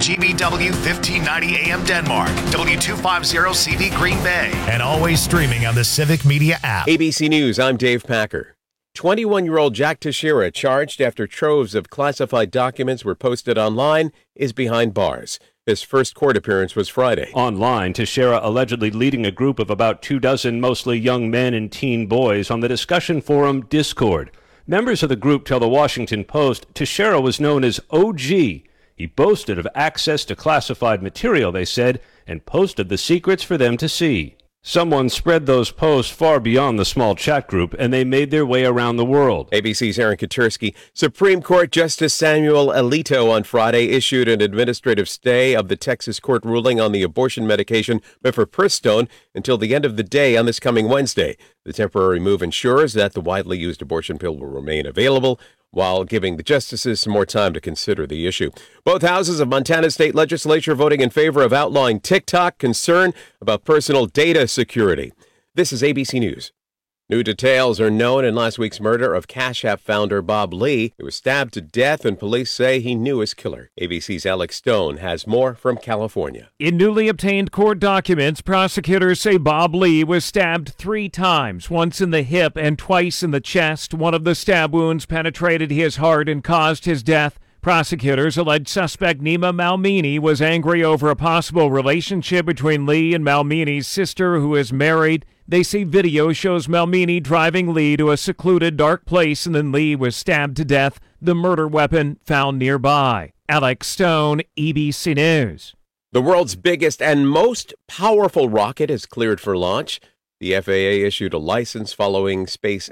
WGBW 1590 AM Denmark, W250CV Green Bay, and always streaming on the Civic Media app. ABC News, I'm Dave Packer. 21-year-old Jack Teixeira, charged after troves of classified documents were posted online, is behind bars. His first court appearance was Friday. Online, Teixeira allegedly leading a group of about 24, mostly young men and teen boys, on the discussion forum Discord. Members of the group tell the Washington Post Teixeira was known as OG. He boasted of access to classified material, they said, and posted the secrets for them to see. Someone spread those posts far beyond the small chat group, and they made their way around the world. ABC's Aaron Katersky. Supreme Court Justice Samuel Alito on Friday issued an administrative stay of the Texas court ruling on the abortion medication mifepristone until the end of the day on this coming Wednesday. The temporary move ensures that the widely used abortion pill will remain available, while giving the justices some more time to consider the issue. Both houses of Montana State Legislature voting in favor of outlawing TikTok, concern about personal data security. This is ABC News. New details are known in last week's murder of Cash App founder Bob Lee. He was stabbed to death, and police say he knew his killer. ABC's Alex Stone has more from California. In newly obtained court documents, prosecutors say Bob Lee was stabbed 3 times, once in the hip and twice in the chest. One of the stab wounds penetrated his heart and caused his death. Prosecutors allege suspect Nima Malmini was angry over a possible relationship between Lee and Malmini's sister, who is married. They say video shows Malmini driving Lee to a secluded, dark place, and then Lee was stabbed to death, the murder weapon found nearby. Alex Stone, ABC News. The world's biggest and most powerful rocket is cleared for launch. The FAA issued a license allowing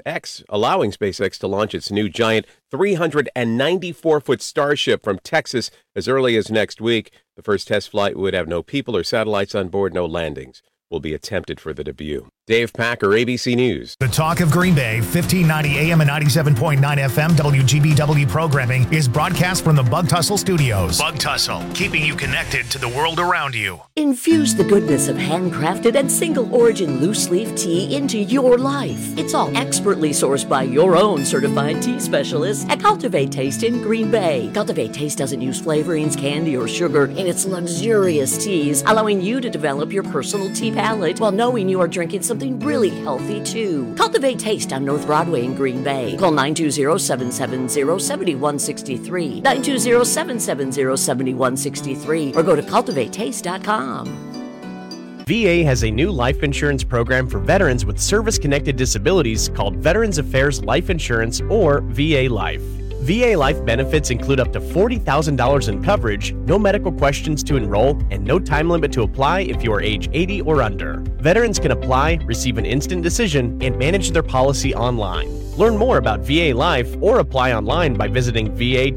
SpaceX to launch its new giant 394-foot Starship from Texas as early as next week. The first test flight would have no people or satellites on board. No landings will be attempted for the debut. Dave Packer, ABC News. The Talk of Green Bay, 1590 AM and 97.9 FM WGBW programming is broadcast from the Bug Tussle Studios. Bug Tussle, keeping you connected to the world around you. Infuse the goodness of handcrafted and single-origin loose-leaf tea into your life. It's all expertly sourced by your own certified tea specialists at Cultivate Taste in Green Bay. Cultivate Taste doesn't use flavorings, candy, or sugar in its luxurious teas, allowing you to develop your personal tea palate while knowing you are drinking something really healthy, too. Cultivate Taste on North Broadway in Green Bay. Call 920-770-7163, 920-770-7163, or go to cultivatetaste.com. VA has a new life insurance program for veterans with service-connected disabilities called Veterans Affairs Life Insurance, or VA Life. VA Life benefits include up to $40,000 in coverage, no medical questions to enroll, and no time limit to apply if you are age 80 or under. Veterans can apply, receive an instant decision, and manage their policy online. Learn more about VA Life or apply online by visiting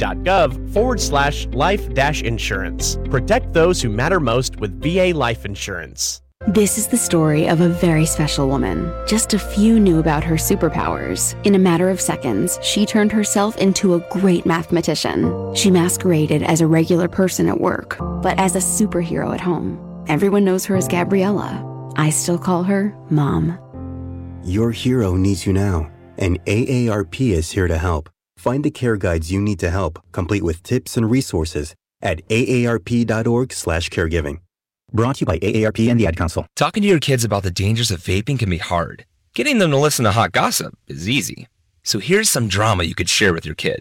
va.gov/life-insurance. Protect those who matter most with VA Life Insurance. This is the story of a very special woman. Just a few knew about her superpowers. In a matter of seconds, she turned herself into a great mathematician. She masqueraded as a regular person at work, but as a superhero at home. Everyone knows her as Gabriella. I still call her Mom. Your hero needs you now, and AARP is here to help. Find the care guides you need to help, complete with tips and resources at aarp.org/caregiving. Brought to you by AARP and the Ad Council. Talking to your kids about the dangers of vaping can be hard. Getting them to listen to hot gossip is easy. So here's some drama you could share with your kid.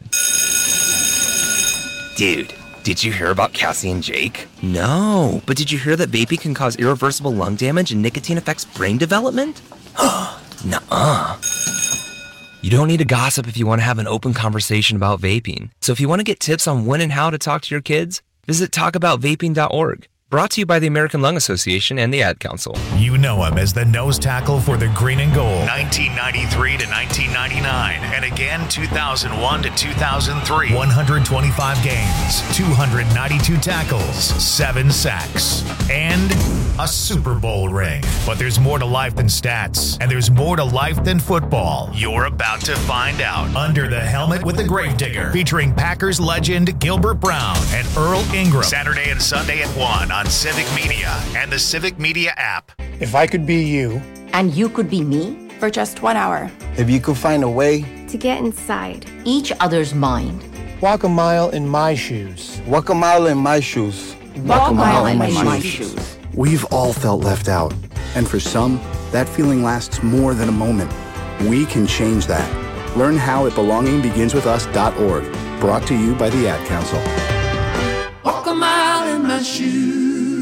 Dude, did you hear about Cassie and Jake? No, but did you hear that vaping can cause irreversible lung damage and nicotine affects brain development? Nuh-uh. You don't need to gossip if you want to have an open conversation about vaping. So if you want to get tips on when and how to talk to your kids, visit talkaboutvaping.org. Brought to you by the American Lung Association and the Ad Council. You know him as the nose tackle for the Green and Gold, 1993 to 1999, and again 2001 to 2003. 125 games, 292 tackles, 7 sacks, and a Super Bowl ring. But there's more to life than stats, and there's more to life than football. You're about to find out. Under the Helmet with the Gravedigger, featuring Packers legend Gilbert Brown and Earl Ingram. Saturday and Sunday at 1 on Civic Media and the Civic Media app. If I could be you. And you could be me? For just 1 hour. If you could find a way. To get inside. Each other's mind. Walk a mile in my shoes. Walk a mile in my shoes. Walk a mile in my shoes. We've all felt left out. And for some, that feeling lasts more than a moment. We can change that. Learn how at belongingbeginswithus.org. Brought to you by the Ad Council. Walk a mile in my shoes.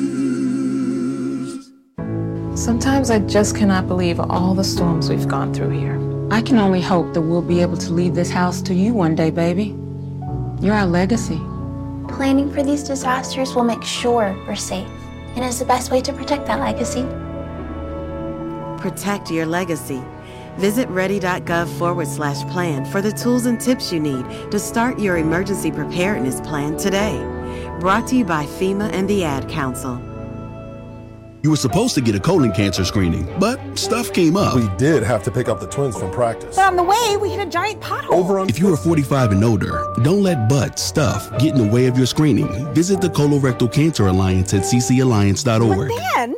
Sometimes I just cannot believe all the storms we've gone through here. I can only hope that we'll be able to leave this house to you one day, baby. You're our legacy. Planning for these disasters will make sure we're safe, and is the best way to protect that legacy. Protect your legacy. Visit ready.gov/plan for the tools and tips you need to start your emergency preparedness plan today. Brought to you by FEMA and the Ad Council. You were supposed to get a colon cancer screening, but stuff came up. We did have to pick up the twins from practice. But on the way, we hit a giant pothole. If you are 45 and older, don't let stuff get in the way of your screening. Visit the Colorectal Cancer Alliance at ccalliance.org. But then...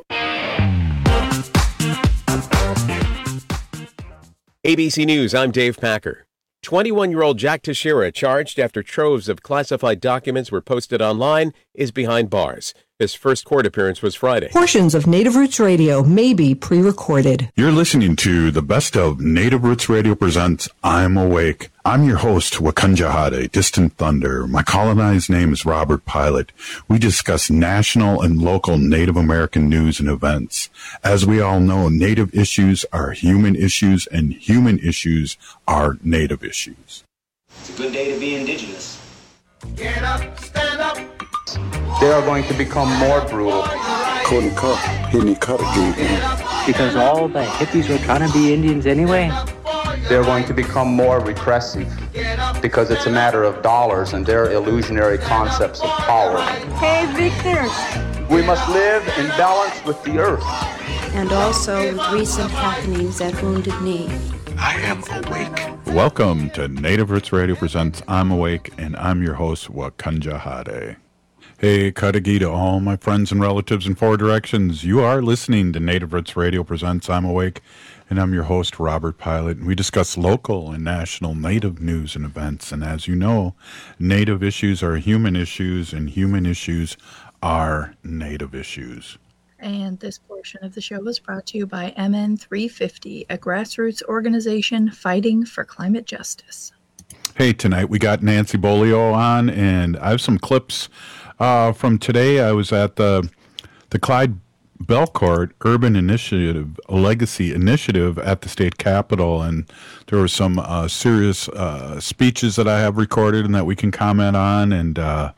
ABC News, I'm Dave Packer. 21-year-old Jack Teixeira, charged after troves of classified documents were posted online, is behind bars. His first court appearance was Friday. Portions of Native Roots Radio may be pre-recorded. You're listening to the best of Native Roots Radio presents I'm Awake. I'm your host, Wakanja Hade, Distant Thunder. My colonized name is Robert Pilot. We discuss national and local Native American news and events. As we all know, Native issues are human issues, and human issues are Native issues. It's a good day to be Indigenous. Get up, stand up. They are going to become more brutal. Couldn't cut, didn't cut again. Because all the hippies were trying to be Indians anyway. They're going to become more repressive because it's a matter of dollars and their illusionary concepts of power. Hey, Victor. We must live in balance with the earth. And also with recent happenings at Wounded Knee. I am awake. Welcome to Native Roots Radio presents I'm Awake, and I'm your host, Wakanja Hade. Hey, Kadagi to all my friends and relatives in four directions. You are listening to Native Roots Radio presents I'm Awake, and I'm your host, Robert Pilot. And we discuss local and national Native news and events. And as you know, Native issues are human issues, and human issues are Native issues. And this portion of the show was brought to you by MN350, a grassroots organization fighting for climate justice. Hey, tonight we got Nancy Bolio on, and I have some clips from today. I was at the Clyde Belcourt Urban Initiative, Legacy Initiative at the state capitol, and there were some serious speeches that I have recorded and that we can comment on, and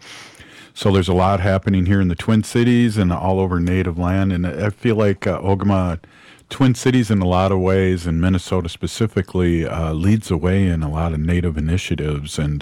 so there's a lot happening here in the Twin Cities and all over Native land, and I feel like Ogama, Twin Cities in a lot of ways, and Minnesota specifically, leads the way in a lot of Native initiatives, and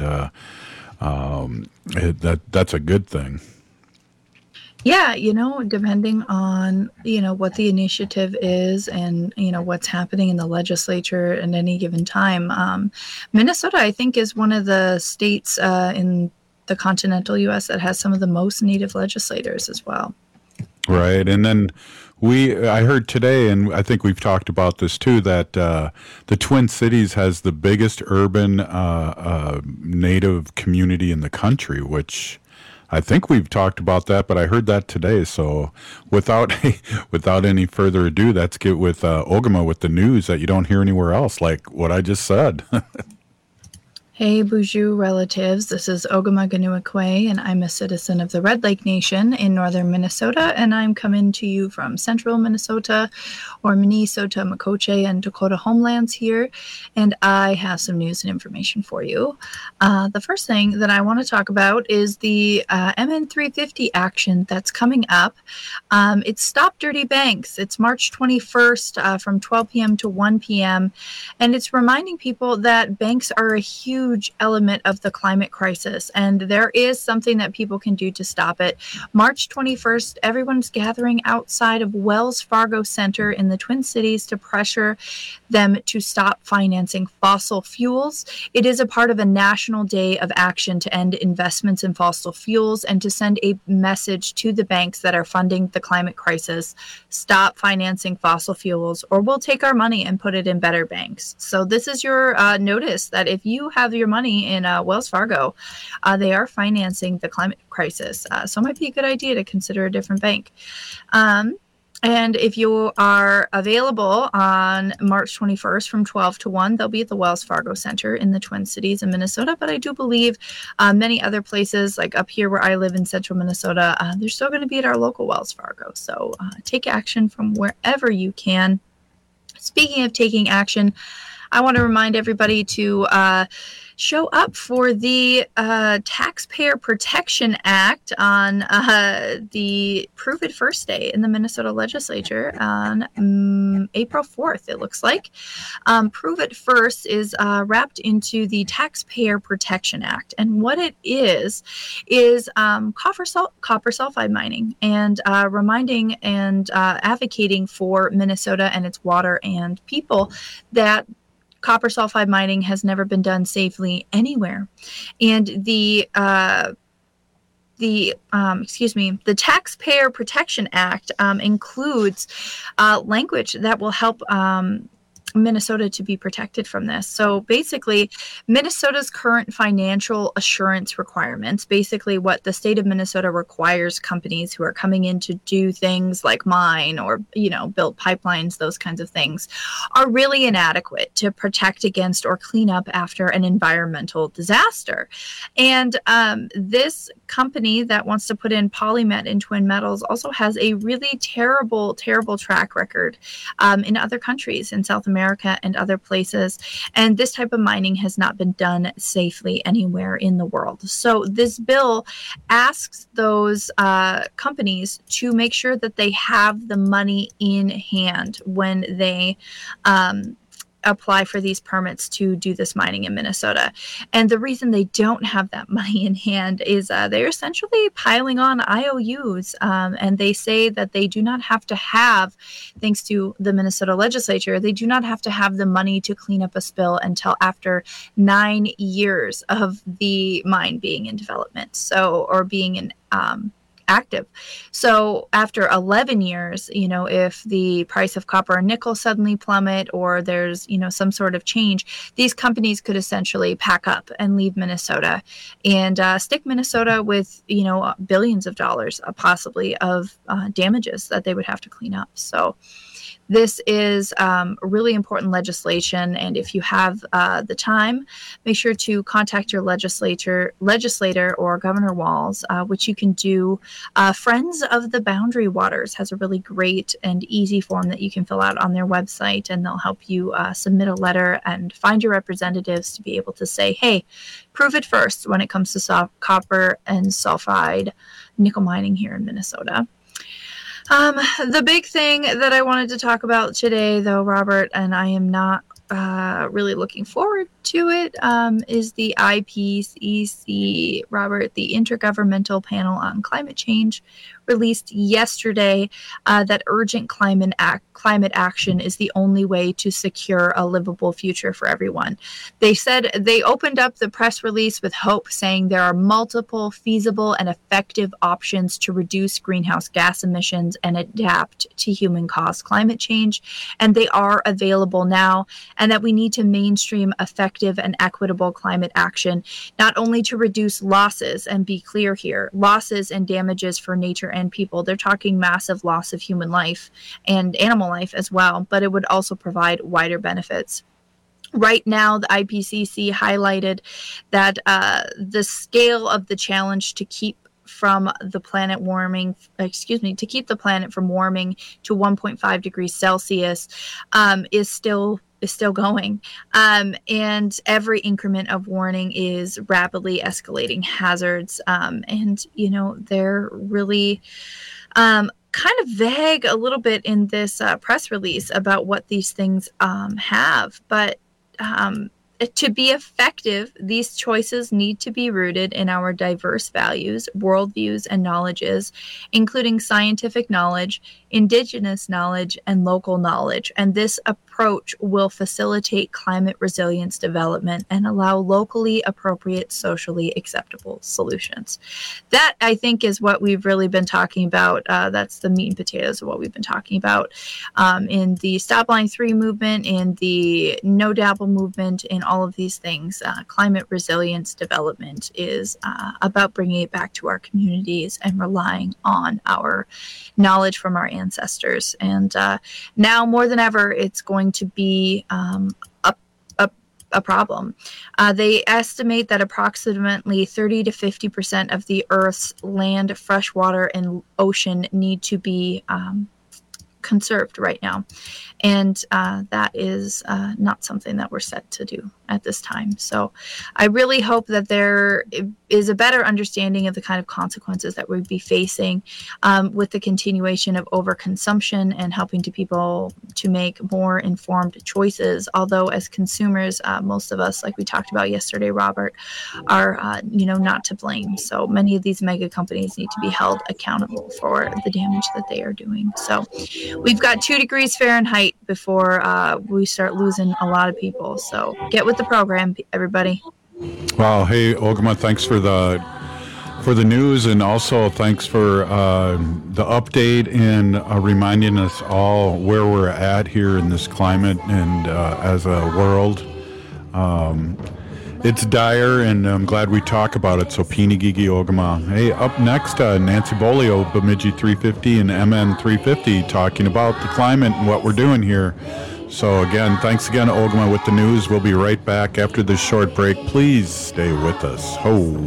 that's a good thing. Yeah, depending on, what the initiative is and, what's happening in the legislature at any given time. Minnesota, I think, is one of the states in the continental U.S. that has some of the most Native legislators as well. Right. And then I heard today, and I think we've talked about this too, that the Twin Cities has the biggest urban Native community in the country, which I think we've talked about that, but I heard that today. So without any further ado, let's get with Ogama with the news that you don't hear anywhere else, like what I just said. Hey, Boozhoo relatives, this is Ogama Ganuakwe, and I'm a citizen of the Red Lake Nation in northern Minnesota, and I'm coming to you from central Minnesota, or Minnesota, Makoche, and Dakota homelands here, and I have some news and information for you. The first thing that I want to talk about is the MN350 action that's coming up. It's Stop Dirty Banks. It's March 21st from 12 p.m. to 1 p.m., and it's reminding people that banks are a huge element of the climate crisis, and there is something that people can do to stop it. March 21st, everyone's gathering outside of Wells Fargo Center in the Twin Cities to pressure them to stop financing fossil fuels. It is a part of a national day of action to end investments in fossil fuels and to send a message to the banks that are funding the climate crisis. Stop financing fossil fuels, or we'll take our money and put it in better banks. So this is your notice that if you have of your money in Wells Fargo. They are financing the climate crisis. So it might be a good idea to consider a different bank. And if you are available on March 21st from 12 to 1, they'll be at the Wells Fargo Center in the Twin Cities in Minnesota. But I do believe many other places, like up here where I live in central Minnesota, they're still going to be at our local Wells Fargo. So take action from wherever you can. Speaking of taking action, I want to remind everybody to show up for the Taxpayer Protection Act on the Prove It First Day in the Minnesota legislature on April 4th, it looks like. Prove It First is wrapped into the Taxpayer Protection Act. And what it is copper sulfide mining, and reminding and advocating for Minnesota and its water and people that copper sulfide mining has never been done safely anywhere. And the Taxpayer Protection Act includes language that will help Minnesota to be protected from this. So basically, Minnesota's current financial assurance requirements, basically what the state of Minnesota requires companies who are coming in to do things like mine or, build pipelines, those kinds of things, are really inadequate to protect against or clean up after an environmental disaster. And this company that wants to put in PolyMet and Twin Metals also has a really terrible, terrible track record in other countries in South America and other places. And this type of mining has not been done safely anywhere in the world. So this bill asks those companies to make sure that they have the money in hand when they apply for these permits to do this mining in Minnesota. And the reason they don't have that money in hand is they're essentially piling on IOUs. And they say that they do not have to have, thanks to the Minnesota legislature, they do not have to have the money to clean up a spill until after 9 years of the mine being in development. So, or being in active. So after 11 years, if the price of copper and nickel suddenly plummet, or there's, some sort of change, these companies could essentially pack up and leave Minnesota and stick Minnesota with, billions of dollars possibly of damages that they would have to clean up. So this is really important legislation, and if you have the time, make sure to contact your legislator or Governor Walz, which you can do. Friends of the Boundary Waters has a really great and easy form that you can fill out on their website, and they'll help you submit a letter and find your representatives to be able to say, hey, prove it first when it comes to copper and sulfide nickel mining here in Minnesota. The big thing that I wanted to talk about today, though, Robert, and I am not really looking forward to it, is the IPCC, Robert, the Intergovernmental Panel on Climate Change, released yesterday that urgent climate action is the only way to secure a livable future for everyone. They said they opened up the press release with hope, saying there are multiple feasible and effective options to reduce greenhouse gas emissions and adapt to human-caused climate change, and they are available now, and that we need to mainstream effective and equitable climate action, not only to reduce losses, and be clear here, losses and damages for nature and people. They're talking massive loss of human life and animal life as well, but it would also provide wider benefits. Right now, the IPCC highlighted that the scale of the challenge to keep the planet from warming to 1.5 degrees Celsius is still going. And every increment of warning is rapidly escalating hazards. And, they're really kind of vague a little bit in this press release about what these things have. But to be effective, these choices need to be rooted in our diverse values, worldviews, and knowledges, including scientific knowledge, indigenous knowledge, and local knowledge. And this approach approach will facilitate climate resilience development and allow locally appropriate, socially acceptable solutions. That, I think, is what we've really been talking about. That's the meat and potatoes of what we've been talking about in the Stop Line 3 movement, in the No Dabble movement, in all of these things. Climate resilience development is about bringing it back to our communities and relying on our knowledge from our ancestors. And now more than ever, it's going to be a problem. They estimate that approximately 30 to 50% of the Earth's land, freshwater, and ocean need to be conserved right now. And that is not something that we're set to do at this time. So I really hope that there is a better understanding of the kind of consequences that we'd be facing with the continuation of overconsumption and helping people to make more informed choices. Although as consumers, most of us, like we talked about yesterday, Robert, are not to blame. So many of these mega companies need to be held accountable for the damage that they are doing. So we've got 2 degrees Fahrenheit before we start losing a lot of people. So get with the program, everybody. Wow. Hey, Ogama, thanks for the news, and also thanks for the update and reminding us all where we're at here in this climate and as a world. It's dire, and I'm glad we talk about it. So, Pini Gigi Ogama. Hey, up next, Nancy Bolio, Bemidji 350 and MN 350, talking about the climate and what we're doing here. So, again, thanks again, Ogama, with the news. We'll be right back after this short break. Please stay with us.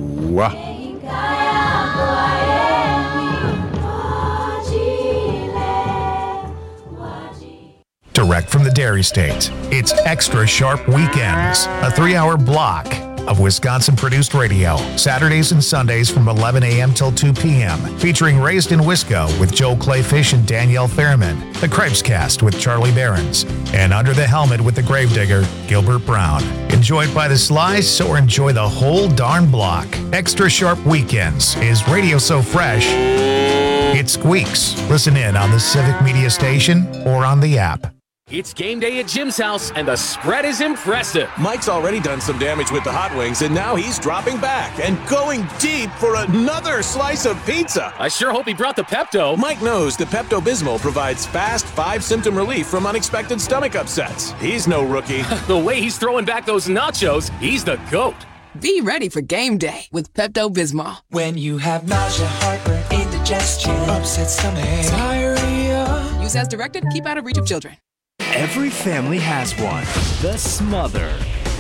Direct from the Dairy State, it's Extra Sharp Weekends, a 3-hour block of Wisconsin-produced radio, Saturdays and Sundays from 11 a.m. till 2 p.m., featuring Raised in Wisco with Joe Clayfish and Danielle Fairman, The Cripescast with Charlie Behrens, and Under the Helmet with the Gravedigger, Gilbert Brown. Enjoyed by the slice or enjoy the whole darn block. Extra Sharp Weekends is radio so fresh, it squeaks. Listen in on the Civic Media Station or on the app. It's game day at Jim's house, and the spread is impressive. Mike's already done some damage with the hot wings, and now he's dropping back and going deep for another slice of pizza. I sure hope he brought the Pepto. Mike knows the Pepto-Bismol provides fast 5-symptom relief from unexpected stomach upsets. He's no rookie. The way he's throwing back those nachos, he's the GOAT. Be ready for game day with Pepto-Bismol. When you have nausea, heartburn, indigestion, upset stomach, diarrhea. Use as directed. Keep out of reach of children. Every family has one. The Smother.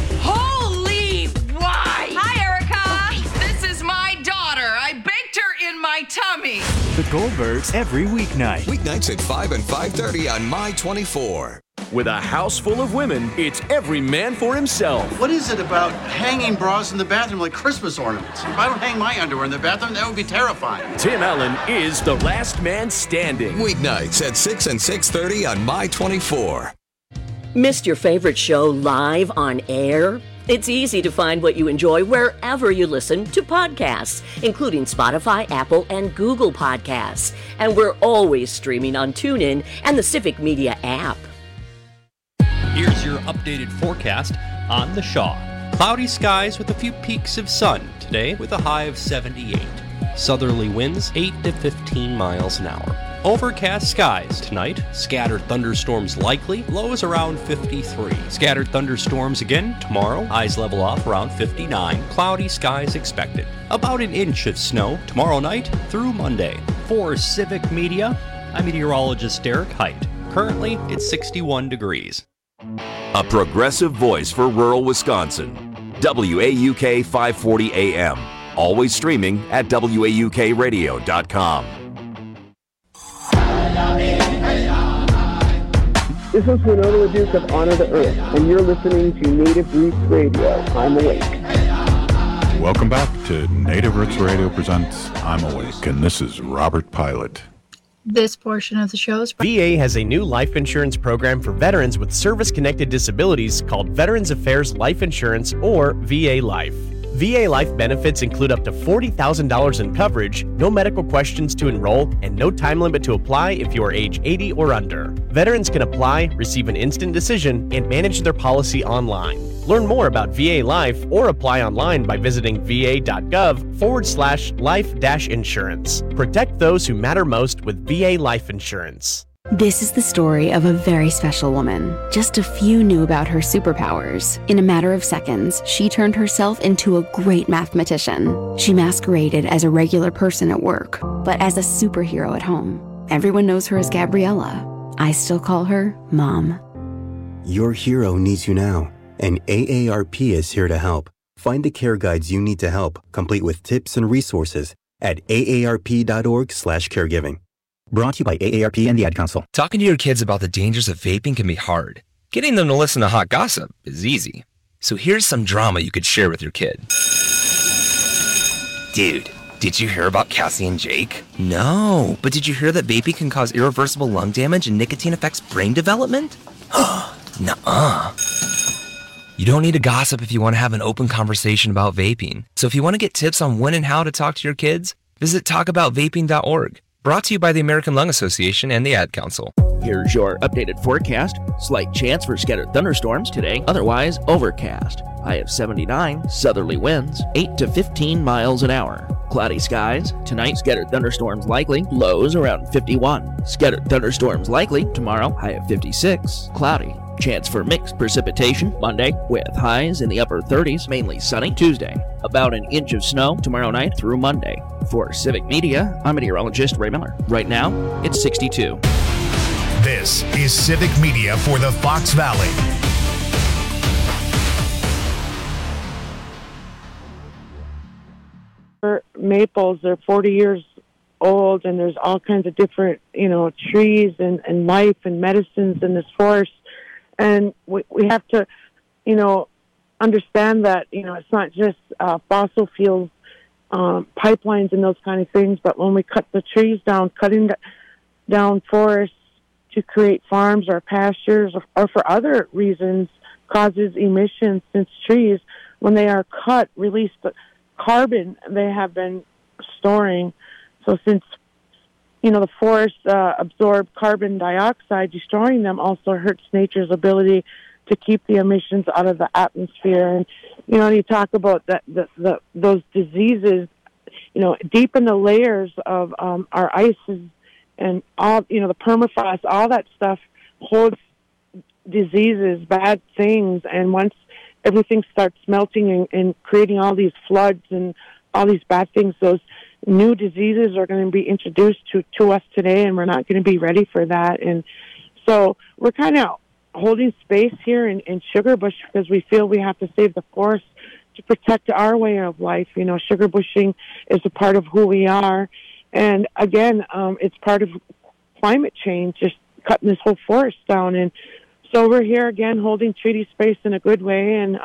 Holy why! Hi, Erica! This is my daughter. I baked her in my tummy. The Goldbergs every weeknight. Weeknights at 5 and 5:30 on My 24. With a house full of women, it's every man for himself. What is it about hanging bras in the bathroom like Christmas ornaments? If I don't hang my underwear in the bathroom, that would be terrifying. Tim Allen is the last man standing. Weeknights at 6 and 6:30 on My 24. Missed your favorite show live on air? It's easy to find what you enjoy wherever you listen to podcasts, including Spotify, Apple, and Google Podcasts. And we're always streaming on TuneIn and the Civic Media app. Here's your updated forecast on the Shaw. Cloudy skies with a few peaks of sun today with a high of 78. Southerly winds 8 to 15 miles an hour. Overcast skies tonight. Scattered thunderstorms likely. Lows around 53. Scattered thunderstorms again tomorrow. Highs level off around 59. Cloudy skies expected. About an inch of snow tomorrow night through Monday. For Civic Media, I'm meteorologist Derek Height. Currently, it's 61 degrees. A progressive voice for rural Wisconsin. WAUK 540 AM. Always streaming at WAUKradio.com. This is Winona LaDuke of Honor the Earth, and you're listening to Native Roots Radio. I'm Awake. Welcome back to Native Roots Radio presents I'm Awake, and this is Robert Pilot. This portion of the show is... VA has a new life insurance program for veterans with service-connected disabilities called Veterans Affairs Life Insurance, or VA Life. VA Life benefits include up to $40,000 in coverage, no medical questions to enroll, and no time limit to apply if you are age 80 or under. Veterans can apply, receive an instant decision, and manage their policy online. Learn more about VA Life or apply online by visiting va.gov/life-insurance. Protect those who matter most with VA Life Insurance. This is the story of a very special woman. Just a few knew about her superpowers. In a matter of seconds, she turned herself into a great mathematician. She masqueraded as a regular person at work, but as a superhero at home. Everyone knows her as Gabriella. I still call her Mom. Your hero needs you now, and AARP is here to help. Find the care guides you need to help, complete with tips and resources at aarp.org/caregiving. Brought to you by AARP and the Ad Council. Talking to your kids about the dangers of vaping can be hard. Getting them to listen to hot gossip is easy. So here's some drama you could share with your kid. Dude, did you hear about Cassie and Jake? No, but did you hear that vaping can cause irreversible lung damage and nicotine affects brain development? Nuh-uh. You don't need to gossip if you want to have an open conversation about vaping. So if you want to get tips on when and how to talk to your kids, visit talkaboutvaping.org. Brought to you by the American Lung Association and the Ad Council. Here's your updated forecast. Slight chance for scattered thunderstorms today, otherwise overcast. High of 79, southerly winds, 8 to 15 miles an hour. Cloudy skies. Tonight, scattered thunderstorms likely, lows around 51. Scattered thunderstorms likely tomorrow, high of 56, cloudy. Chance for mixed precipitation Monday with highs in the upper 30s, mainly sunny. Tuesday, about an inch of snow tomorrow night through Monday. For Civic Media, I'm meteorologist Ray Miller. Right now, it's 62. This is Civic Media for the Fox Valley. Maples are 40 years old, and there's all kinds of different, trees and life and medicines in this forest. And we have to, understand that, it's not just fossil fuels, pipelines and those kind of things, but when we cut the trees down, cutting down forests to create farms or pastures or for other reasons causes emissions, since trees, when they are cut, release the carbon they have been storing. So since the forests absorb carbon dioxide, destroying them also hurts nature's ability to keep the emissions out of the atmosphere. And, you talk about those diseases, deep in the layers of our ices and all, the permafrost, all that stuff holds diseases, bad things. And once everything starts melting and creating all these floods and all these bad things, those new diseases are going to be introduced to us today, and we're not going to be ready for that. And so we're kind of holding space here in Sugarbush because we feel we have to save the forest to protect our way of life. Sugar bushing is a part of who we are. And again, it's part of climate change, just cutting this whole forest down. And so we're here again holding treaty space in a good way. And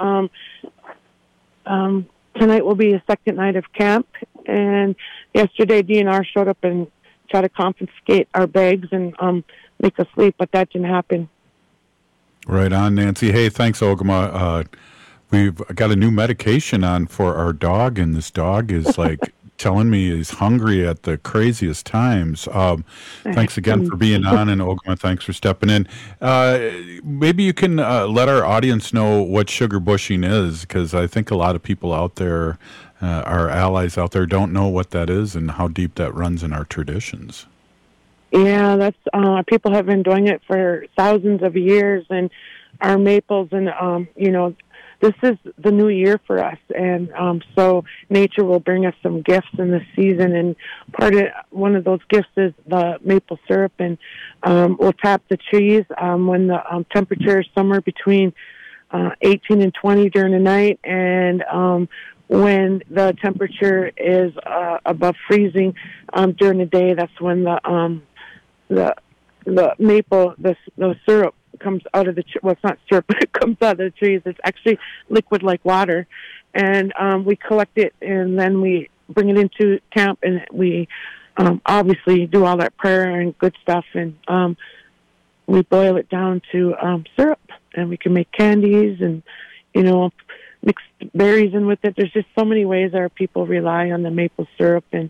tonight will be a second night of camp. And yesterday DNR showed up and tried to confiscate our bags and make us leave, but that didn't happen. Right on, Nancy. Hey, thanks, Ogama. We've got a new medication on for our dog, and this dog is telling me he's hungry at the craziest times. Thanks again for being on, and Ogama, thanks for stepping in. Maybe you can let our audience know what sugar bushing is, because I think a lot of people out there, our allies out there, don't know what that is and how deep that runs in our traditions. Yeah, that's people have been doing it for thousands of years, and our maples, and this is the new year for us, and so nature will bring us some gifts in this season, and one of those gifts is the maple syrup, and we'll tap the trees when the temperature is somewhere between 18 and 20 during the night, and when the temperature is above freezing during the day, that's when the maple, the syrup comes out of the well, it's not syrup, but it comes out of the trees. It's actually liquid like water, and we collect it, and then we bring it into camp, and we obviously do all that prayer and good stuff, and we boil it down to syrup, and we can make candies, and mixed berries in with it. There's just so many ways our people rely on the maple syrup. And,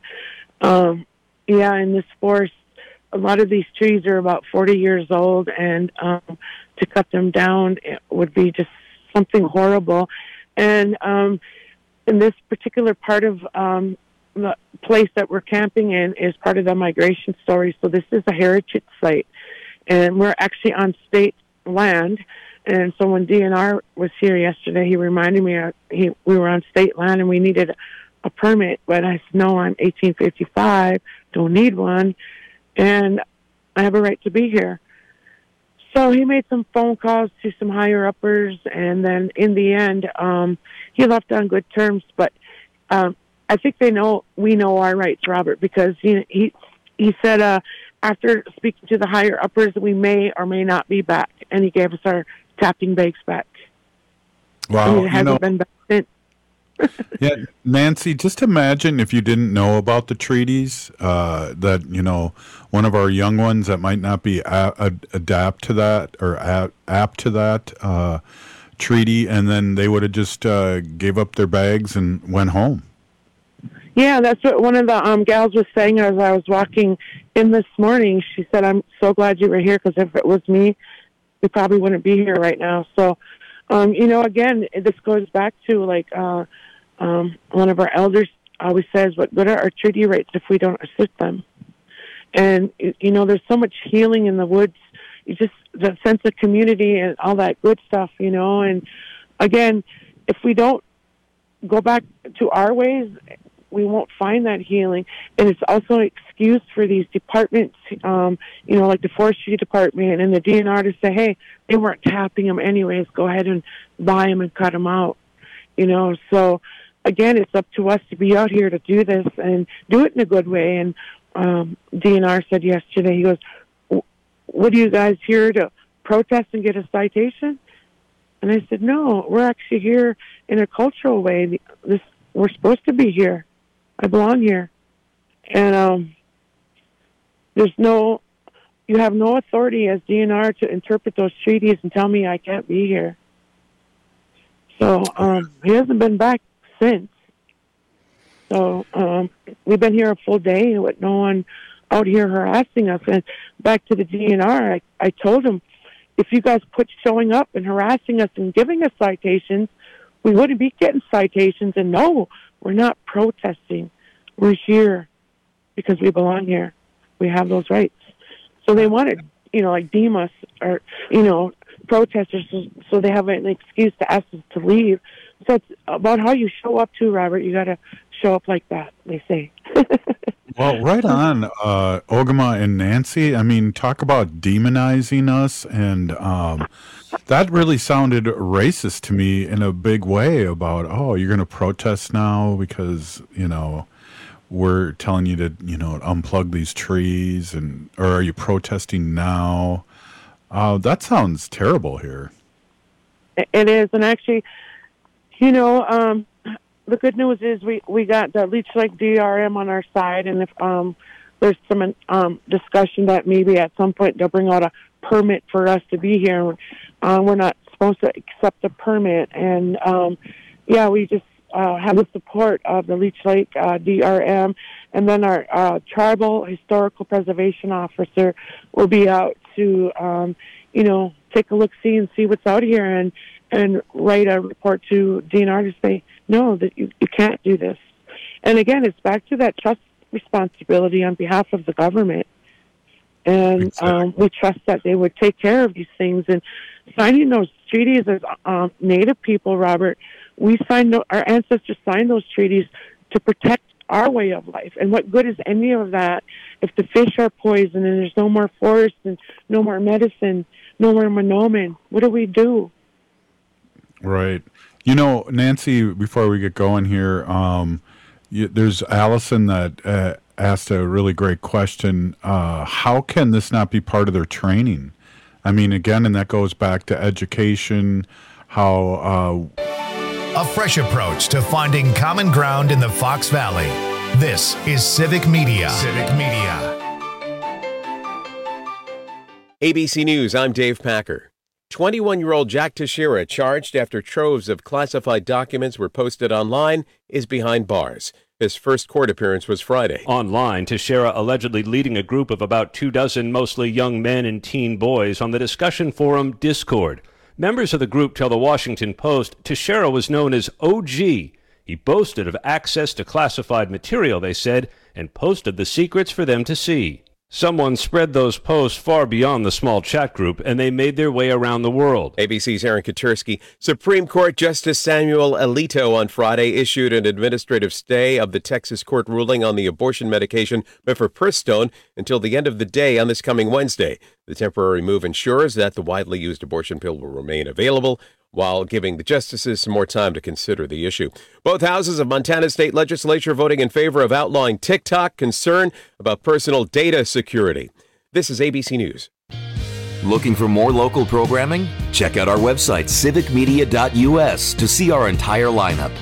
in this forest, a lot of these trees are about 40 years old, and to cut them down would be just something horrible. And in this particular part of the place that we're camping in is part of the migration story. So this is a heritage site, and we're actually on state land. And so when DNR was here yesterday, he reminded me we were on state land and we needed a permit. But I said, no, I'm 1855, don't need one, and I have a right to be here. So he made some phone calls to some higher uppers, and then in the end, he left on good terms. But I think we know our rights, Robert, because he said after speaking to the higher uppers, we may or may not be back, and he gave us our tapping bags back. Wow, and it hasn't been back since. Yeah, Nancy, just imagine if you didn't know about the treaties, that, one of our young ones that might not be adapt to that or apt to that treaty, and then they would have just gave up their bags and went home. Yeah, that's what one of the gals was saying as I was walking in this morning. She said, I'm so glad you were here, because if it was me, we probably wouldn't be here right now. So, again, this goes back to, one of our elders always says, what are our treaty rights if we don't assist them? And, there's so much healing in the woods, the sense of community and all that good stuff, and again, if we don't go back to our ways, we won't find that healing. And it's also an excuse for these departments, like the forestry department and the DNR, to say, hey, they weren't tapping them anyways, go ahead and buy them and cut them out. So again, it's up to us to be out here to do this and do it in a good way. And DNR said yesterday, he goes, what are you guys here to protest and get a citation? And I said, no, we're actually here in a cultural way. We're supposed to be here. I belong here. And you have no authority as DNR to interpret those treaties and tell me I can't be here. So he hasn't been back since. So we've been here a full day with no one out here harassing us. And back to the DNR, I told him, if you guys quit showing up and harassing us and giving us citations, we wouldn't be getting citations. And no, we're not protesting. We're here because we belong here. We have those rights. So they wanted, deem us or, protesters so they have an excuse to ask us to leave. So it's about how you show up too, Robert. You got to show up like that, they say. Well, right on, Ogama and Nancy. I mean, talk about demonizing us, and that really sounded racist to me in a big way about, you're going to protest now because, we're telling you to, unplug these trees, or are you protesting now? That sounds terrible here. It is, and actually, the good news is we got the Leech Lake DRM on our side, and if there's some discussion that maybe at some point they'll bring out a permit for us to be here. We're not supposed to accept a permit, and we just have the support of the Leech Lake DRM, and then our tribal historical preservation officer will be out to take a look-see and see what's out here, and write a report to DNR to say, no, that you can't do this. And again, it's back to that trust responsibility on behalf of the government. And exactly. We trust that they would take care of these things. And signing those treaties as Native people, Robert, our ancestors signed those treaties to protect our way of life. And what good is any of that if the fish are poisoned and there's no more forest and no more medicine, no more monomen? What do we do? Right. Nancy, before we get going here, there's Allison that asked a really great question. How can this not be part of their training? I mean, again, and that goes back to education, how... A fresh approach to finding common ground in the Fox Valley. This is Civic Media. Civic Media. ABC News, I'm Dave Packer. 21-year-old Jack Teixeira, charged after troves of classified documents were posted online, is behind bars. His first court appearance was Friday. Online, Teixeira allegedly leading a group of about 24, mostly young men and teen boys, on the discussion forum Discord. Members of the group tell the Washington Post Teixeira was known as OG. He boasted of access to classified material, they said, and posted the secrets for them to see. Someone spread those posts far beyond the small chat group, and they made their way around the world. ABC's Aaron Katersky. Supreme Court Justice Samuel Alito on Friday issued an administrative stay of the Texas court ruling on the abortion medication mifepristone until the end of the day on this coming Wednesday. The temporary move ensures that the widely used abortion pill will remain available, while giving the justices some more time to consider the issue. Both houses of Montana State Legislature voting in favor of outlawing TikTok, concern about personal data security. This is ABC News. Looking for more local programming? Check out our website, civicmedia.us, to see our entire lineup.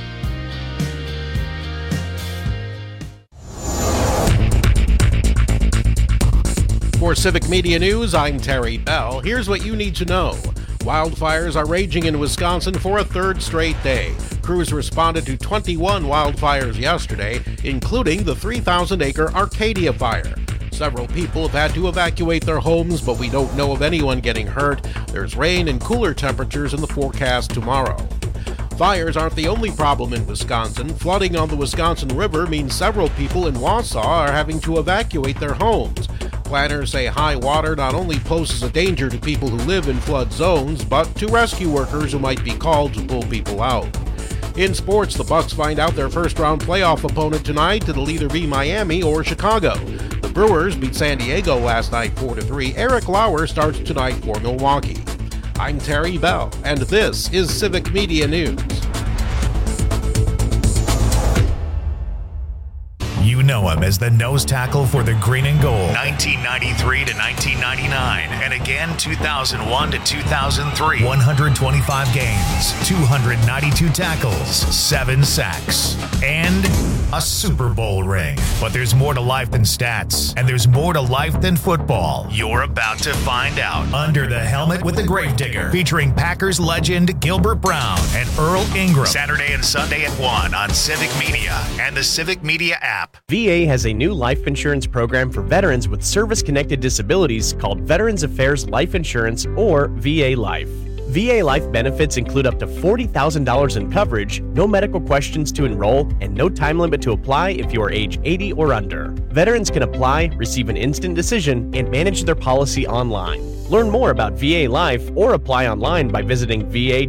For Civic Media News, I'm Terry Bell. Here's what you need to know. Wildfires are raging in Wisconsin for a third straight day. Crews responded to 21 wildfires yesterday, including the 3,000-acre Arcadia fire. Several people have had to evacuate their homes, but we don't know of anyone getting hurt. There's rain and cooler temperatures in the forecast tomorrow. Fires aren't the only problem in Wisconsin. Flooding on the Wisconsin River means several people in Wausau are having to evacuate their homes. Planners say high water not only poses a danger to people who live in flood zones, but to rescue workers who might be called to pull people out. In sports, the Bucks find out their first-round playoff opponent tonight. It'll either be Miami or Chicago. The Brewers beat San Diego last night 4-3. Eric Lauer starts tonight for Milwaukee. I'm Terry Bell, and this is Civic Media News. You know him as the nose tackle for the Green and Gold, 1993 to 1999, and again 2001 to 2003. 125 games, 292 tackles, 7 sacks, and a Super Bowl ring. But there's more to life than stats, and there's more to life than football. You're about to find out. Under the Helmet with the Gravedigger, featuring Packers legend Gilbert Brown and Earl Ingram. Saturday and Sunday at 1 on Civic Media and the Civic Media app. VA has a new life insurance program for veterans with service-connected disabilities called Veterans Affairs Life Insurance, or VA Life. VA Life benefits include up to $40,000 in coverage, no medical questions to enroll, and no time limit to apply if you are age 80 or under. Veterans can apply, receive an instant decision, and manage their policy online. Learn more about VA Life or apply online by visiting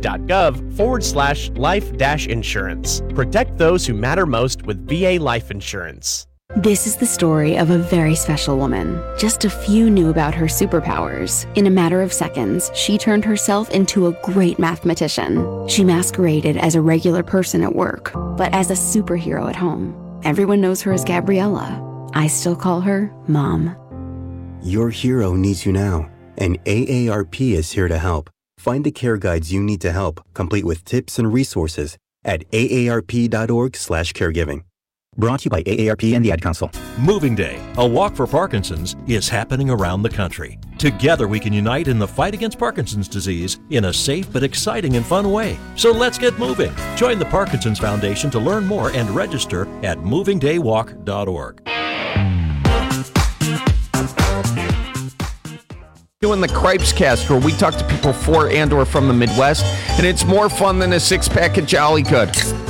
va.gov/life-insurance. Protect those who matter most with VA Life Insurance. This is the story of a very special woman. Just a few knew about her superpowers. In a matter of seconds, she turned herself into a great mathematician. She masqueraded as a regular person at work, but as a superhero at home. Everyone knows her as Gabriella. I still call her Mom. Your hero needs you now, and AARP is here to help. Find the care guides you need to help, complete with tips and resources at aarp.org/caregiving. Brought to you by AARP and the Ad Council. Moving Day, a walk for Parkinson's, is happening around the country. Together we can unite in the fight against Parkinson's disease in a safe but exciting and fun way. So let's get moving. Join the Parkinson's Foundation to learn more and register at movingdaywalk.org. Doing the Cripes Cast, where we talk to people for and or from the Midwest, and it's more fun than a six-pack of Jolly Good.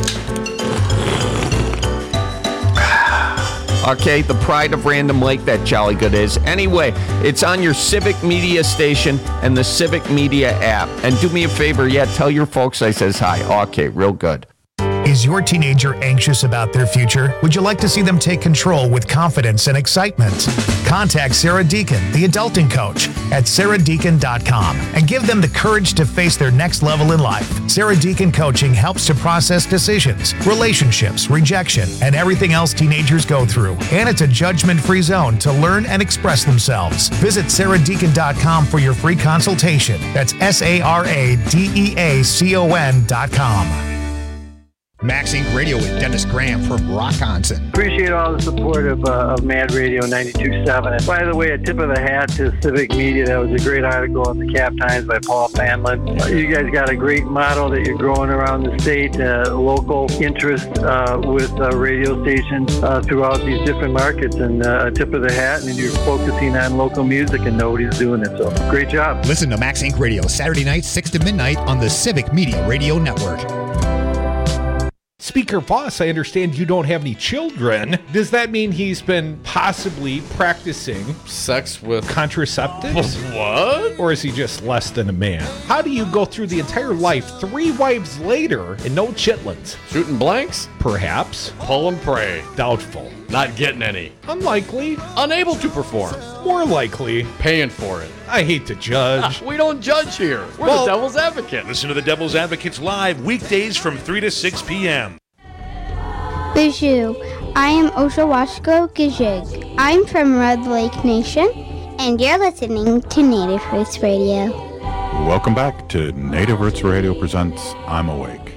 Okay, the pride of Random Lake, that Jolly Good is. Anyway, it's on your Civic Media station and the Civic Media app. And do me a favor, tell your folks I says hi. Okay, real good. Is your teenager anxious about their future? Would you like to see them take control with confidence and excitement? Contact Sarah Deacon, the adulting coach, at sarahdeacon.com and give them the courage to face their next level in life. Sarah Deacon Coaching helps to process decisions, relationships, rejection, and everything else teenagers go through. And it's a judgment-free zone to learn and express themselves. Visit sarahdeacon.com for your free consultation. That's SARADEACON.com. Max Inc. Radio with Dennis Graham from Rockonson. Appreciate all the support of Mad Radio 92.7. And by the way, a tip of the hat to Civic Media. That was a great article in the Cap Times by Paul Fanlin. You guys got a great model that you're growing around the state, local interest with radio stations throughout these different markets. And a tip of the hat, and you're focusing on local music and nobody's doing it. So great job. Listen to Max Inc. Radio Saturday nights 6 to midnight on the Civic Media Radio Network. Speaker Voss, I understand you don't have any children. Does that mean he's been possibly practicing sex with contraceptives? What? Or is he just less than a man? How do you go through the entire life 3 wives later and no chitlins? Shooting blanks? Perhaps. Pull and pray. Doubtful. Not getting any. Unlikely. Unable to perform. More likely. Paying for it. I hate to judge. We don't judge here. We're the Devil's Advocate. Listen to the Devil's Advocates live weekdays from 3 to 6 p.m. Bonjour, I am Oshawashko Gijig. I'm from Red Lake Nation, and you're listening to Native Roots Radio. Welcome back to Native Roots Radio presents I'm Awake.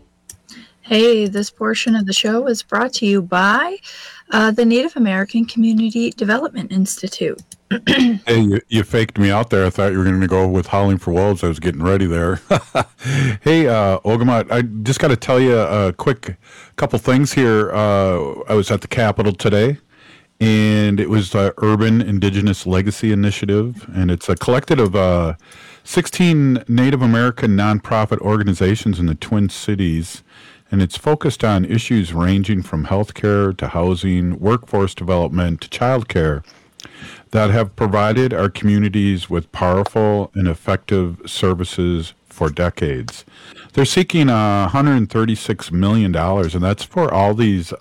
Hey, this portion of the show is brought to you by the Native American Community Development Institute. Hey, you faked me out there. I thought you were going to go with Howling for Wolves. I was getting ready there. Hey, Ogamat, I just got to tell you a quick couple things here. I was at the Capitol today, and it was the Urban Indigenous Legacy Initiative, and it's a collective of 16 Native American nonprofit organizations in the Twin Cities, and it's focused on issues ranging from healthcare to housing, workforce development to childcare, that have provided our communities with powerful and effective services for decades. They're seeking $136 million, and that's for all these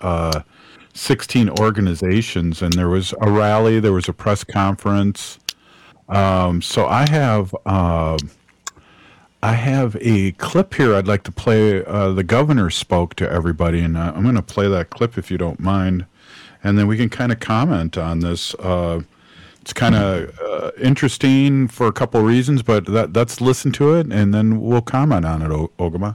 16 organizations. And there was a rally, there was a press conference. So I have a clip here I'd like to play. The governor spoke to everybody, and I'm going to play that clip if you don't mind, and then we can kind of comment on this. It's kind of interesting for a couple of reasons, but let's listen to it, and then we'll comment on it, Ogama.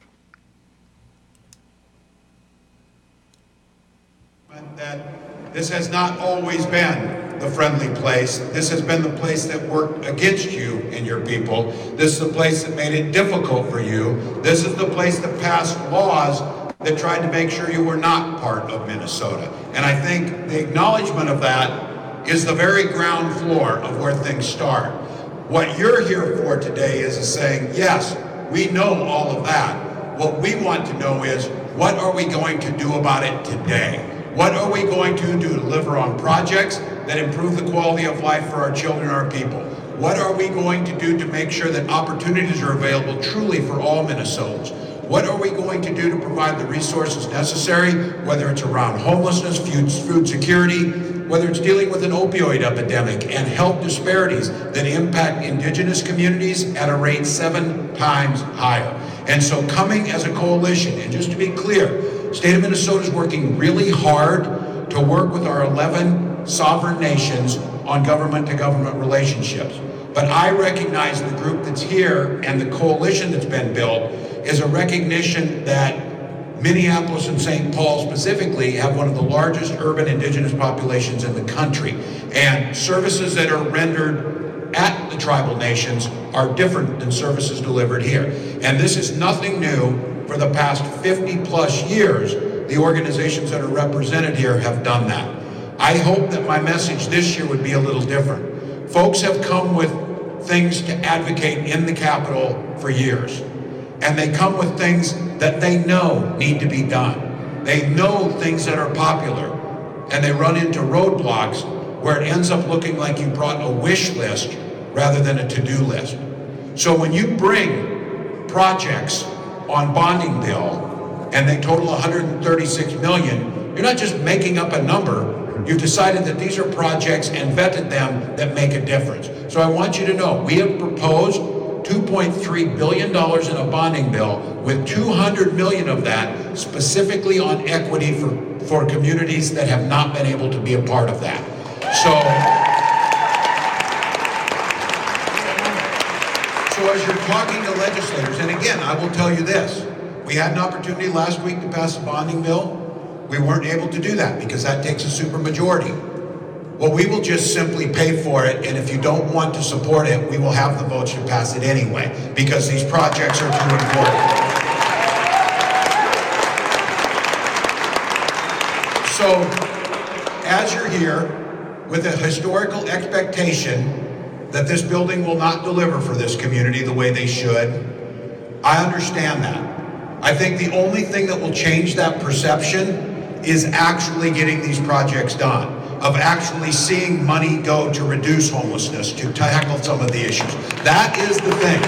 That this has not always been the friendly place. This has been the place that worked against you and your people. This is the place that made it difficult for you. This is the place that passed laws that tried to make sure you were not part of Minnesota. And I think the acknowledgement of that is the very ground floor of where things start. What you're here for today is saying, yes, we know all of that. What we want to know is, what are we going to do about it today? What are we going to do to deliver on projects that improve the quality of life for our children and our people? What are we going to do to make sure that opportunities are available truly for all Minnesotans? What are we going to do to provide the resources necessary, whether it's around homelessness, food security, whether it's dealing with an opioid epidemic and health disparities that impact indigenous communities at a rate 7 times higher. And so coming as a coalition, and just to be clear, state of Minnesota is working really hard to work with our 11 sovereign nations on government-to-government relationships. But I recognize the group that's here and the coalition that's been built is a recognition that Minneapolis and St. Paul specifically have one of the largest urban indigenous populations in the country. And services that are rendered at the tribal nations are different than services delivered here. And this is nothing new. For the past 50 plus years, the organizations that are represented here have done that. I hope that my message this year would be a little different. Folks have come with things to advocate in the Capitol for years. And they come with things that they know need to be done. They know things that are popular, and they run into roadblocks where it ends up looking like you brought a wish list rather than a to-do list. So when you bring projects on bonding bill and they total $136 million, you're not just making up a number. You've decided that these are projects and vetted them that make a difference. So I want you to know, we have proposed $2.3 billion in a bonding bill, with $200 million of that specifically on equity for communities that have not been able to be a part of that. So as you're talking to legislators, and again, I will tell you this, We had an opportunity last week to pass a bonding bill. We weren't able to do that because that takes a supermajority. Well, we will just simply pay for it, and if you don't want to support it, we will have the votes to pass it anyway, because these projects are too important. So, as you're here with a historical expectation that this building will not deliver for this community the way they should, I understand that. I think the only thing that will change that perception is actually getting these projects done, of actually seeing money go to reduce homelessness, to tackle some of the issues. That is the thing.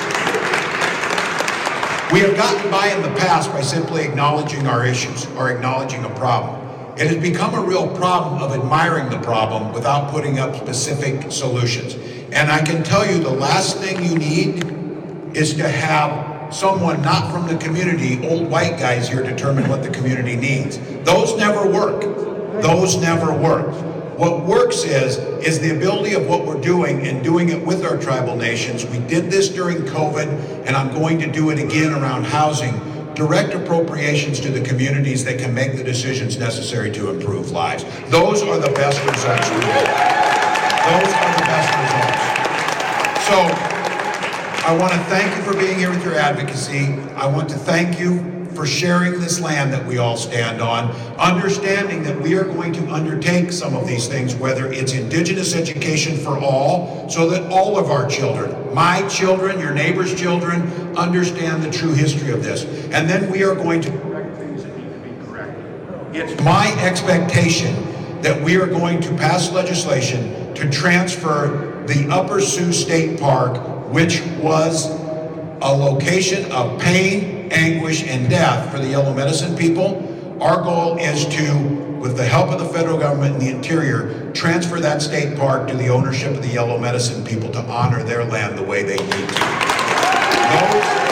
We have gotten by in the past by simply acknowledging our issues or acknowledging a problem. It has become a real problem of admiring the problem without putting up specific solutions. And I can tell you the last thing you need is to have someone not from the community, old white guys here, determine what the community needs. Those never work. Those never work. What works is the ability of what we're doing and doing it with our tribal nations. We did this during COVID, and I'm going to do it again around housing. Direct appropriations to the communities that can make the decisions necessary to improve lives. Those are the best results we get. Those are the best results. So, I want to thank you for being here with your advocacy. I want to thank you for sharing this land that we all stand on, understanding that we are going to undertake some of these things, whether it's Indigenous education for all, so that all of our children, my children, your neighbor's children, understand the true history of this. And then we are going to correct things that need to be corrected. It's my expectation that we are going to pass legislation to transfer the Upper Sioux State Park, which was a location of pain, anguish, and death for the Yellow Medicine people. Our goal is to, with the help of the federal government and the Interior, transfer that state park to the ownership of the Yellow Medicine people to honor their land the way they need to.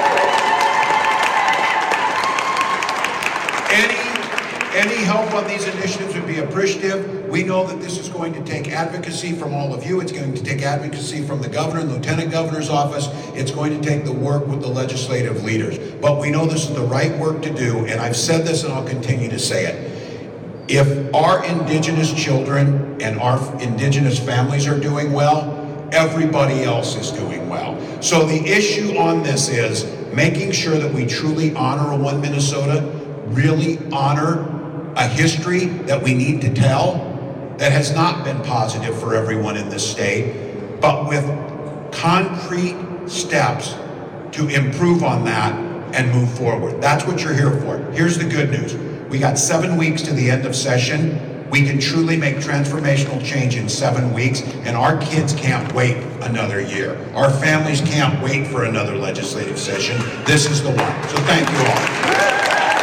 Any help on these initiatives would be appreciative. We know that this is going to take advocacy from all of you. It's going to take advocacy from the governor and lieutenant governor's office. It's going to take the work with the legislative leaders. But we know this is the right work to do, and I've said this and I'll continue to say it. If our Indigenous children and our Indigenous families are doing well, everybody else is doing well. So the issue on this is making sure that we truly honor a One Minnesota, really honor a history that we need to tell that has not been positive for everyone in this state, but with concrete steps to improve on that and move forward. That's what you're here for. Here's the good news. We got 7 weeks to the end of session. We can truly make transformational change in 7 weeks, and our kids can't wait another year. Our families can't wait for another legislative session. This is the one. So thank you all.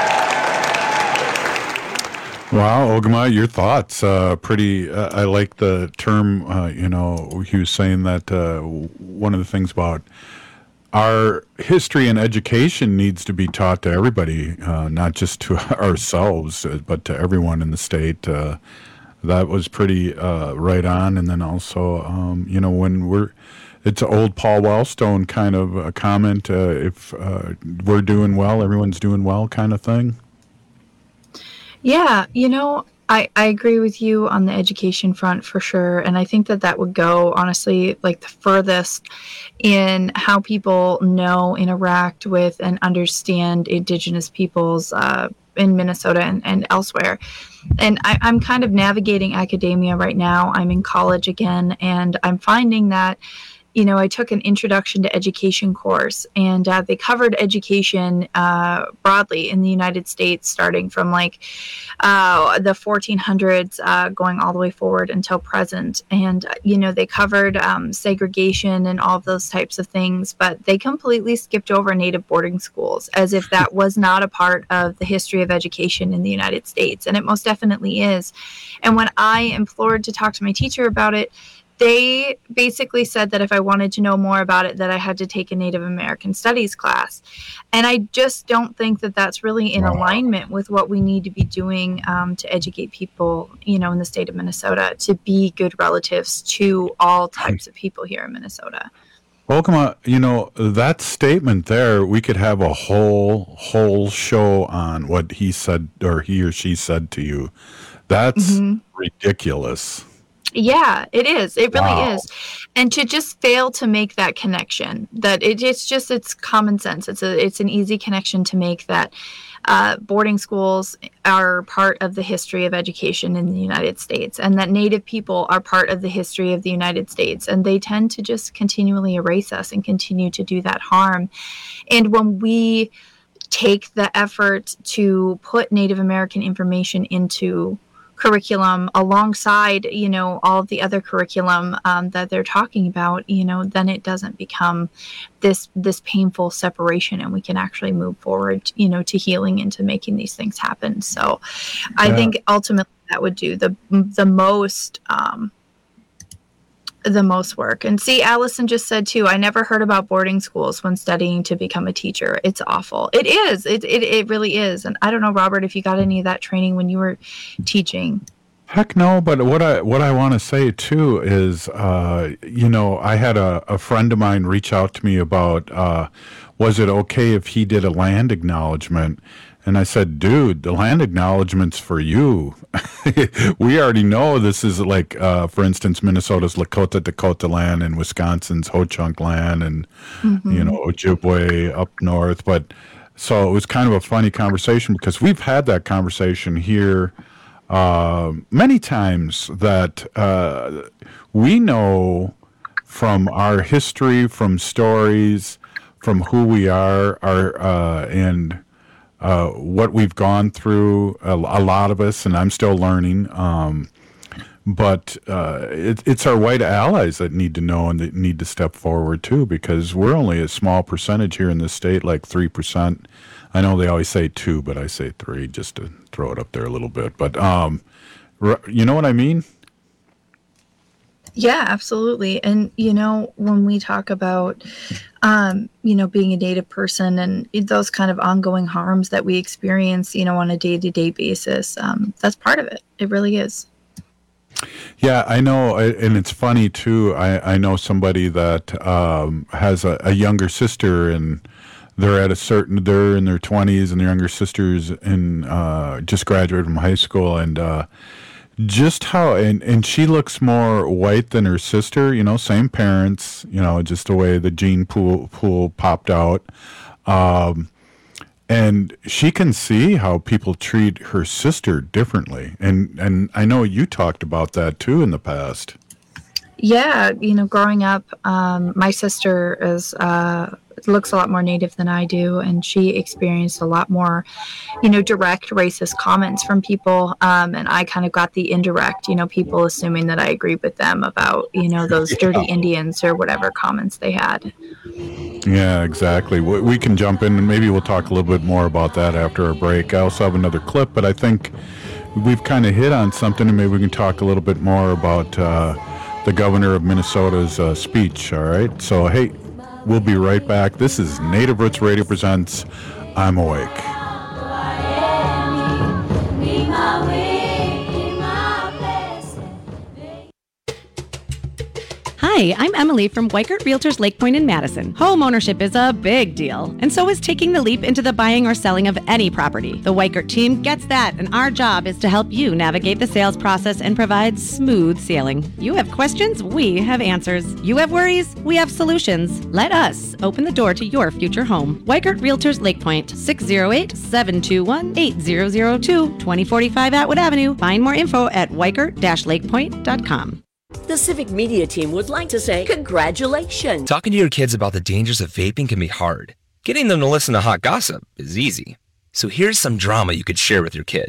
Wow, Ogama, your thoughts. I like the term, he was saying that one of the things about our history and education needs to be taught to everybody, not just to ourselves, but to everyone in the state. That was pretty right on. And then also, when it's an old Paul Wellstone kind of a comment, if we're doing well, everyone's doing well kind of thing. Yeah, I agree with you on the education front for sure. And I think that would go, honestly, like the furthest in how people know, interact with, and understand Indigenous peoples in Minnesota and elsewhere. And I'm kind of navigating academia right now. I'm in college again, and I'm finding that I took an introduction to education course, and they covered education broadly in the United States, starting from the 1400s, going all the way forward until present. And, they covered segregation and all of those types of things, but they completely skipped over native boarding schools as if that was not a part of the history of education in the United States. And it most definitely is. And when I implored to talk to my teacher about it, they basically said that if I wanted to know more about it, that I had to take a Native American Studies class. And I just don't think that that's really in alignment with what we need to be doing to educate people, in the state of Minnesota, to be good relatives to all types of people here in Minnesota. Ogama, that statement there, we could have a whole show on what he said or he or she said to you. That's ridiculous. Yeah, it is. It really is. And to just fail to make that connection, that it's common sense. It's an easy connection to make that boarding schools are part of the history of education in the United States, and that Native people are part of the history of the United States. And they tend to just continually erase us and continue to do that harm. And when we take the effort to put Native American information into curriculum alongside, all of the other curriculum that they're talking about, then it doesn't become this painful separation, and we can actually move forward, to healing and to making these things happen. So I think ultimately that would do the most work. And see, Allison just said too, I never heard about boarding schools when studying to become a teacher. It's awful. It is. It really is. And I don't know, Robert, if you got any of that training when you were teaching. Heck no, but what I want to say too is, I had a friend of mine reach out to me about, was it okay if he did a land acknowledgement? And I said, dude, the land acknowledgement's for you. We already know this is like, for instance, Minnesota's Lakota Dakota land and Wisconsin's Ho-Chunk land and, Ojibwe up north. But so it was kind of a funny conversation because we've had that conversation here many times that we know from our history, from stories, from who we are, and what we've gone through, a lot of us, and I'm still learning. But it's our white allies that need to know and that need to step forward too, because we're only a small percentage here in this state, like 3%. I know they always say 2, but I say 3 just to throw it up there a little bit. But you know what I mean? Yeah, absolutely. And, when we talk about, being a Native person and those kind of ongoing harms that we experience, on a day-to-day basis, that's part of it. It really is. Yeah, I know. And it's funny, too. I know somebody that has a younger sister, and they're in their 20s, and their younger sister's just graduated from high school. And just how, and she looks more white than her sister, same parents, just the way the gene pool popped out. And she can see how people treat her sister differently. And I know you talked about that too in the past. Yeah, growing up, my sister looks a lot more Native than I do, and she experienced a lot more, direct racist comments from people, and I kind of got the indirect, people assuming that I agreed with them about, those dirty Indians or whatever comments they had. Yeah, exactly. We can jump in, and maybe we'll talk a little bit more about that after our break. I also have another clip, but I think we've kind of hit on something, and maybe we can talk a little bit more about the governor of Minnesota's speech, all right? So, hey, we'll be right back. This is Native Roots Radio presents I'm Awake. Hi, I'm Emily from Weikert Realtors Lake Point in Madison. Home ownership is a big deal, and so is taking the leap into the buying or selling of any property. The Weikert team gets that, and our job is to help you navigate the sales process and provide smooth sailing. You have questions, we have answers. You have worries, we have solutions. Let us open the door to your future home. Weikert Realtors Lake Point, 608-721-8002, 2045 Atwood Avenue. Find more info at weikert-lakepoint.com. The Civic Media team would like to say congratulations. Talking to your kids about the dangers of vaping can be hard. Getting them to listen to hot gossip is easy. So here's some drama you could share with your kid.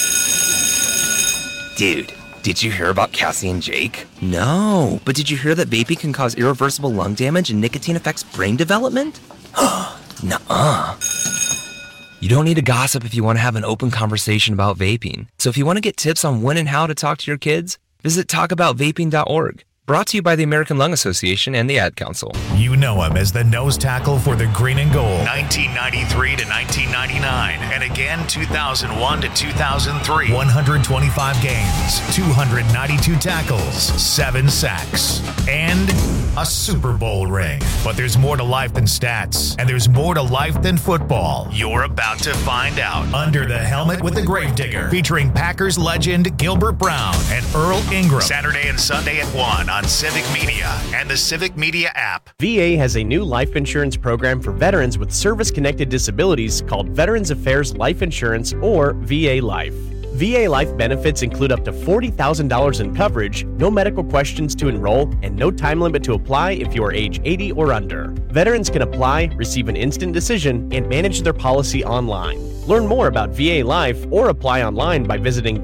Dude, did you hear about Cassie and Jake? No, but did you hear that vaping can cause irreversible lung damage and nicotine affects brain development? Nuh-uh. You don't need to gossip if you want to have an open conversation about vaping. So if you want to get tips on when and how to talk to your kids, visit talkaboutvaping.org. Brought to you by the American Lung Association and the Ad Council. You know him as the nose tackle for the Green and Gold, 1993 to 1999, and again 2001 to 2003. 125 games, 292 tackles, 7 sacks, and a Super Bowl ring. But there's more to life than stats, and there's more to life than football. You're about to find out. Under the Helmet with the Gravedigger, featuring Packers legend Gilbert Brown and Earl Ingram. Saturday and Sunday at 1 on Civic Media and the Civic Media app. VA has a new life insurance program for veterans with service-connected disabilities called Veterans Affairs Life Insurance, or VA Life. VA Life benefits include up to $40,000 in coverage, no medical questions to enroll, and no time limit to apply if you are age 80 or under. Veterans can apply, receive an instant decision, and manage their policy online. Learn more about VA Life or apply online by visiting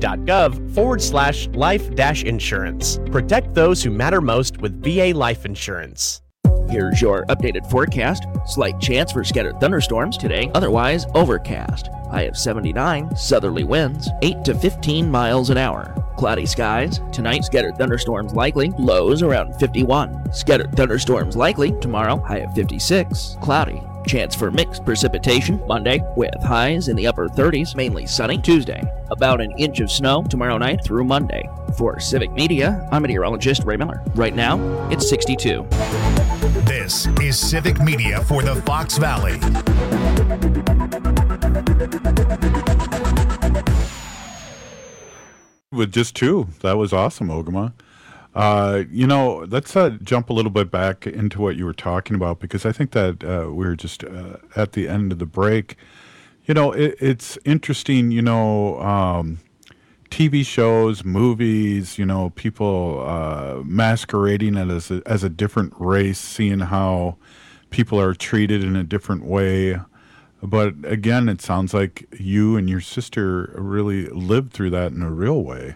va.gov/life-insurance. Protect those who matter most with VA Life Insurance. Here's your updated forecast. Slight chance for scattered thunderstorms today, otherwise overcast. High of 79, southerly winds, 8 to 15 miles an hour. Cloudy skies. Tonight, scattered thunderstorms likely, lows around 51. Scattered thunderstorms likely tomorrow, high of 56, cloudy. Chance for mixed precipitation Monday with highs in the upper 30s, mainly sunny. Tuesday, about an inch of snow tomorrow night through Monday. For Civic Media, I'm meteorologist Ray Miller. Right now, it's 62. This is Civic Media for the Fox Valley. With just 2. That was awesome, Ogama. Let's jump a little bit back into what you were talking about, because I think that we were just at the end of the break. It's interesting, TV shows, movies, people masquerading as a different race, seeing how people are treated in a different way. But again, it sounds like you and your sister really lived through that in a real way.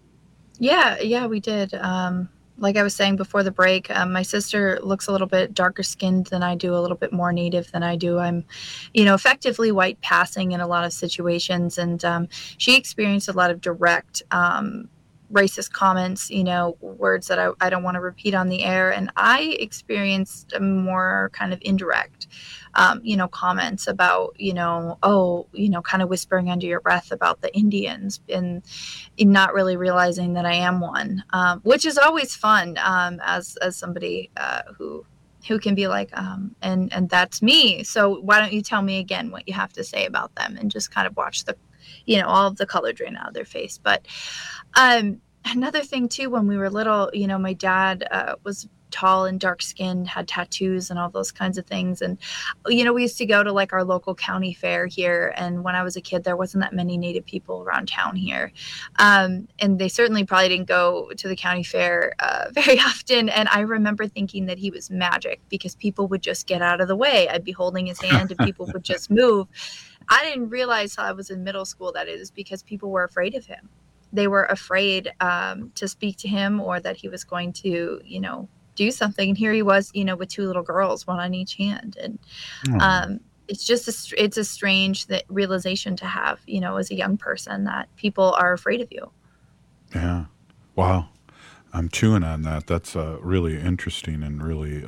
Yeah, we did. Like I was saying before the break, my sister looks a little bit darker skinned than I do, a little bit more native than I do. I'm, effectively white passing in a lot of situations. And she experienced a lot of direct racist comments, words that I don't want to repeat on the air. And I experienced a more kind of indirect comments about, kind of whispering under your breath about the Indians and not really realizing that I am one, which is always fun as somebody who can be like, and that's me. So why don't you tell me again what you have to say about them, and just kind of watch the, all of the color drain out of their face. But another thing too, when we were little, my dad was tall and dark skinned, had tattoos and all those kinds of things. And, we used to go to like our local county fair here. And when I was a kid, there wasn't that many Native people around town here. And they certainly probably didn't go to the county fair very often. And I remember thinking that he was magic, because people would just get out of the way. I'd be holding his hand and people would just move. I didn't realize how I was in middle school that it is because people were afraid of him. They were afraid to speak to him, or that he was going to, do something. And here he was, with 2 little girls, one on each hand. And it's just it's a strange realization to have, as a young person, that people are afraid of you. Yeah. Wow. I'm chewing on that. That's really interesting and really,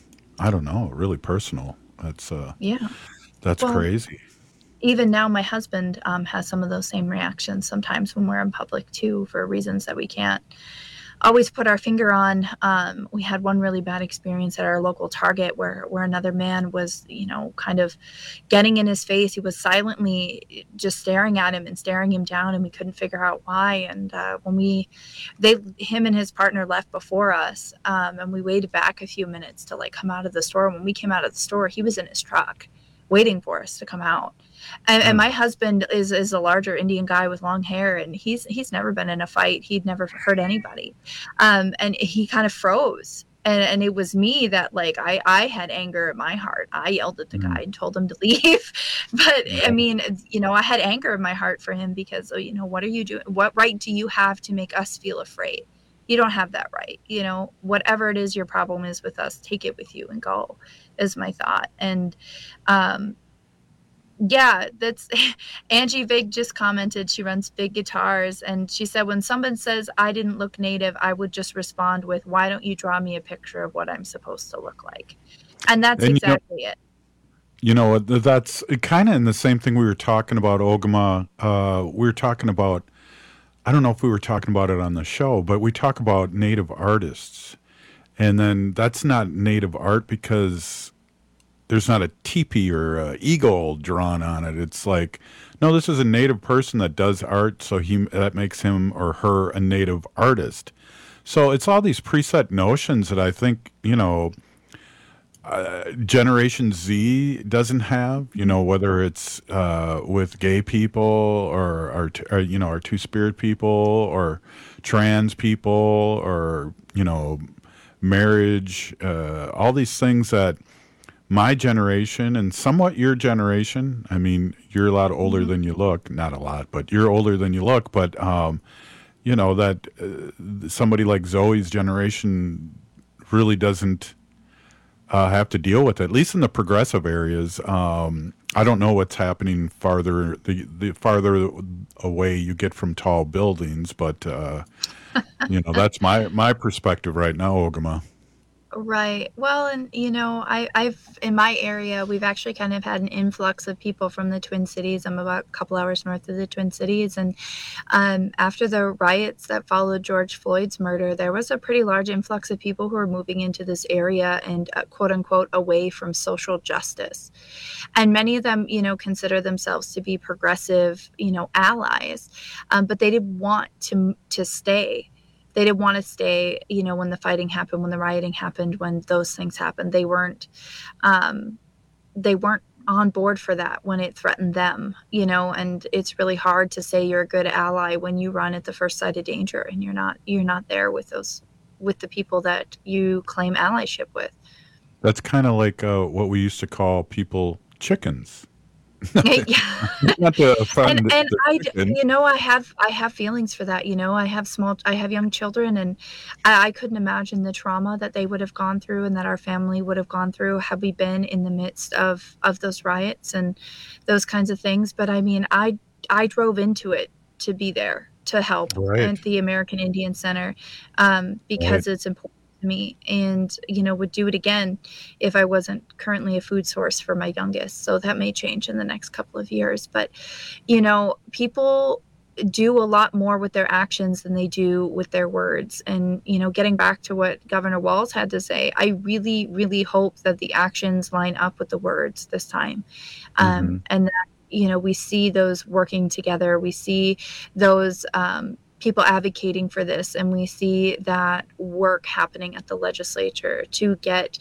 really personal. That's that's crazy. Even now, my husband has some of those same reactions sometimes when we're in public too, for reasons that we can't always put our finger on. We had one really bad experience at our local Target where another man was, kind of getting in his face. He was silently just staring at him and staring him down, and we couldn't figure out why. And when him and his partner left before us, and we waited back a few minutes to come out of the store. When we came out of the store, he was in his truck waiting for us to come out. And my husband is a larger Indian guy with long hair, and he's never been in a fight. He'd never hurt anybody. And he kind of froze. And it was me that I had anger in my heart. I yelled at the guy and told him to leave. But I mean, I had anger in my heart for him because, what are you doing? What right do you have to make us feel afraid? You don't have that right. Whatever it is your problem is with us, take it with you and go, is my thought. And, Yeah, that's Angie Vig just commented. She runs Big Guitars, and she said, when someone says I didn't look native, I would just respond with, why don't you draw me a picture of what I'm supposed to look like? And that's And, exactly it. You know, that's kind of in the same thing we were talking about, Ogama. We were talking about, I don't know if we were talking about it on the show, but we talk about native artists. And then that's not native art because there's not a teepee or a eagle drawn on it. It's like, no, this is a native person that does art, so that makes him or her a native artist. So it's all these preset notions that I think, Generation Z doesn't have, whether it's with gay people or our two-spirit people or trans people or, marriage, all these things that my generation and somewhat your generation, I mean, you're a lot older than you look, not a lot, but you're older than you look, but, that somebody like Zoe's generation really doesn't have to deal with it, at least in the progressive areas. I don't know what's happening farther, the farther away you get from tall buildings, but, that's my perspective right now, Ogama. Right. Well, and I've in my area, we've actually kind of had an influx of people from the Twin Cities. I'm about a couple hours north of the Twin Cities, and after the riots that followed George Floyd's murder, there was a pretty large influx of people who were moving into this area and quote unquote away from social justice, and many of them, consider themselves to be progressive, allies, but they didn't want to stay. They didn't want to stay, when the fighting happened, when the rioting happened, when those things happened. They weren't on board for that when it threatened them, and it's really hard to say you're a good ally when you run at the first sight of danger and you're not there with the people that you claim allyship with. That's kind of like what we used to call people chickens. Yeah. Not to offend and the chicken. I have feelings for that. I have young children, and I couldn't imagine the trauma that they would have gone through and that our family would have gone through had we been in the midst of those riots and those kinds of things. But I mean, I drove into it to be there to help at the American Indian Center because it's important to me, and would do it again if I wasn't currently a food source for my youngest. So that may change in the next couple of years, but people do a lot more with their actions than they do with their words. And getting back to what Governor Walz had to say, I really, really hope that the actions line up with the words this time, and that we see those working together. We see those people advocating for this, and we see that work happening at the legislature to get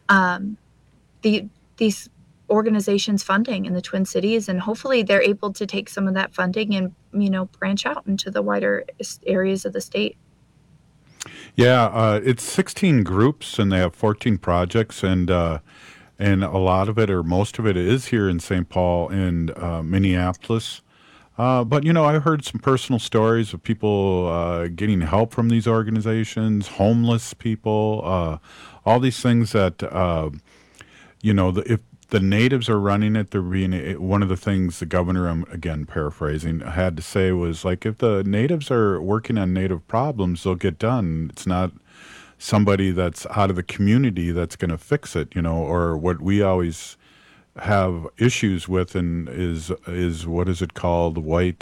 these organizations funding in the Twin Cities, and hopefully they're able to take some of that funding and branch out into the wider areas of the state. Yeah, it's 16 groups and they have 14 projects, and a lot of it or most of it is here in St. Paul and Minneapolis. But, I heard some personal stories of people getting help from these organizations, homeless people, all these things that, if the natives are running it, they're being one of the things the governor, I'm again paraphrasing, had to say was like, if the natives are working on native problems, they'll get done. It's not somebody that's out of the community that's going to fix it, or what we always have issues with and is what is it called, white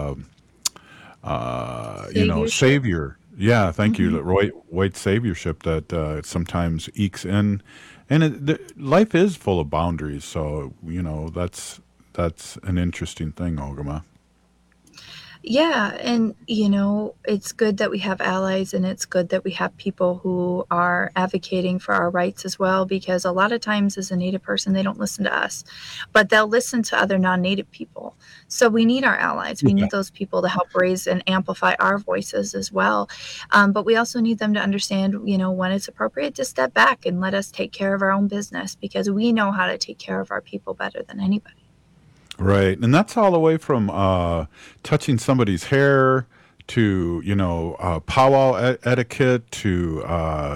savior. Yeah, thank you. White saviorship that sometimes ekes in, and life is full of boundaries. So that's an interesting thing, Ogama. Yeah, and it's good that we have allies, and it's good that we have people who are advocating for our rights as well, because a lot of times as a Native person, they don't listen to us, but they'll listen to other non-Native people. So we need our allies. We need those people to help raise and amplify our voices as well. But we also need them to understand, when it's appropriate to step back and let us take care of our own business, because we know how to take care of our people better than anybody. Right, and that's all the way from touching somebody's hair to powwow etiquette to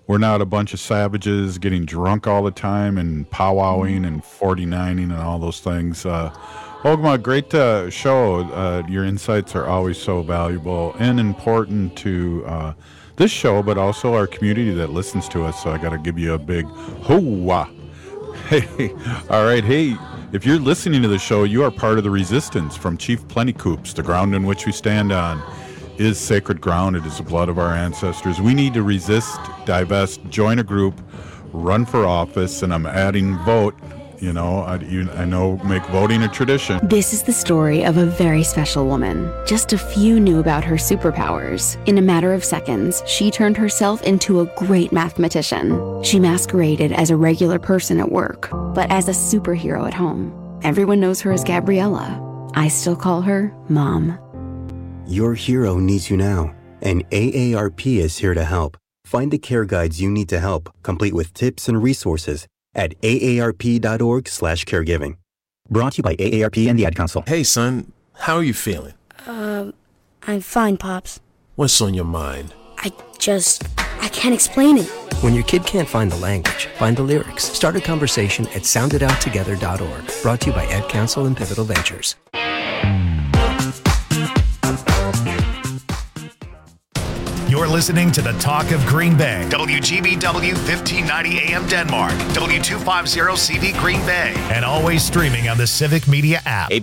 we're not a bunch of savages getting drunk all the time and powwowing and 49ing and all those things. Ogma, great show. Your insights are always so valuable and important to this show, but also our community that listens to us. So I got to give you a big hoo-wah. Hey, all right. Hey, if you're listening to the show, you are part of the resistance. From Chief Plentycoops, the ground in which we stand on is sacred ground. It is the blood of our ancestors. We need to resist, divest, join a group, run for office, and I'm adding vote. You know, I know, make voting a tradition. This is the story of a very special woman. Just a few knew about her superpowers. In a matter of seconds, she turned herself into a great mathematician. She masqueraded as a regular person at work, but as a superhero at home. Everyone knows her as Gabriella. I still call her Mom. Your hero needs you now, and AARP is here to help. Find the care guides you need to help, complete with tips and resources at aarp.org/caregiving. Brought to you by AARP and the Ad Council. Hey, son, how are you feeling? I'm fine, Pops. What's on your mind? I can't explain it. When your kid can't find the language, find the lyrics. Start a conversation at soundedouttogether.org. Brought to you by Ad Council and Pivotal Ventures. You're listening to the Talk of Green Bay. WGBW 1590 AM Denmark. W250 CV Green Bay. And always streaming on the Civic Media app. Hey,